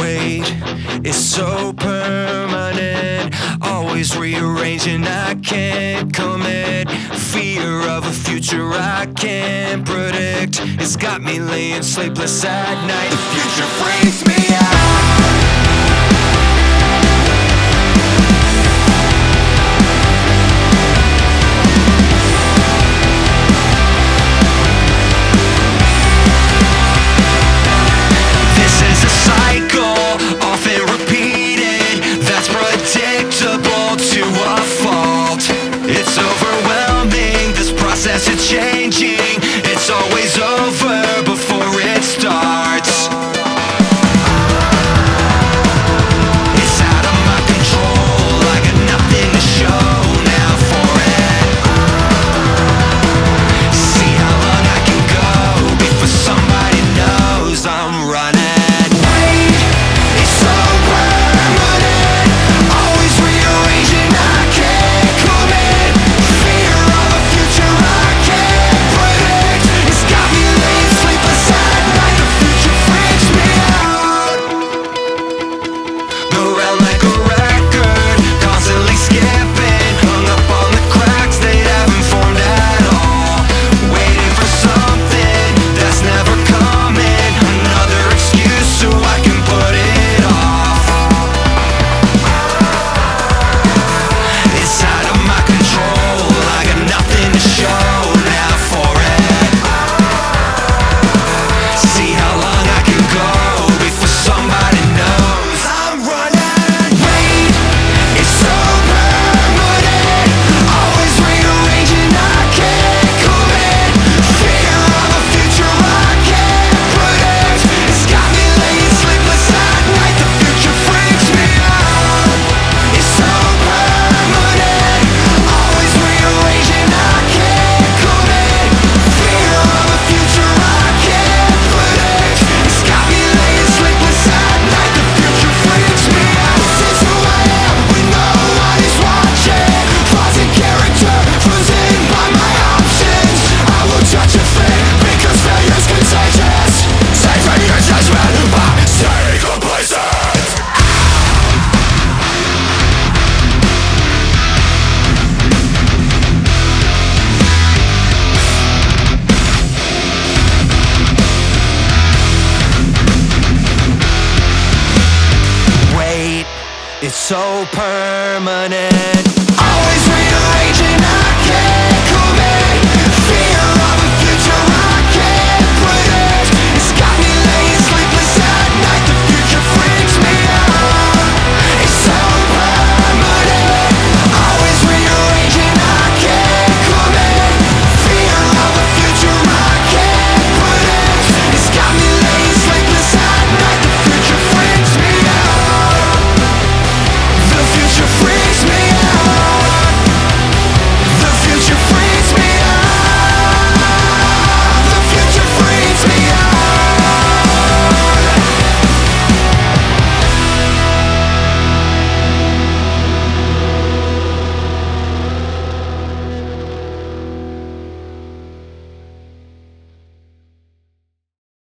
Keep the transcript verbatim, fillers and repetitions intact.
Weight is so permanent, always rearranging, I can't commit. Fear of a future I can't predict, it's got me laying sleepless at night. The future freaks me out. It's changing, it's always over before it starts. It's out of my control, I got nothing to show now for it. See how long I can go before somebody knows I'm running. Wait, it's so permanent, always rearranging, I can't commit. Fear of a future I can't predict, it's got me laying sleepless at night. The future freaks me out. Go round like a record, constantly skipping, hung up on the cracks that haven't formed at all. Waiting for something that's never coming, another excuse so I can put it off. It's out of my control, I got nothing to show now for it. See how long I can go before somebody knows I'm running. Wait, it's so permanent, always rearranging, I can't commit. Fear of a future I can't predict, it's got me laying sleepless at night. The future freaks me out. It's so permanent, always rearranging, I can't commit. Fear of a future I can't predict, it's got me laying sleepless at night. The future freaks me out. This is who I am when no one is watching. Flaws in character, frozen by my options. I will judge a thing because failure's contagious. Savor your judgment by staying complacent. Wait, it's so permanent, always rearranging,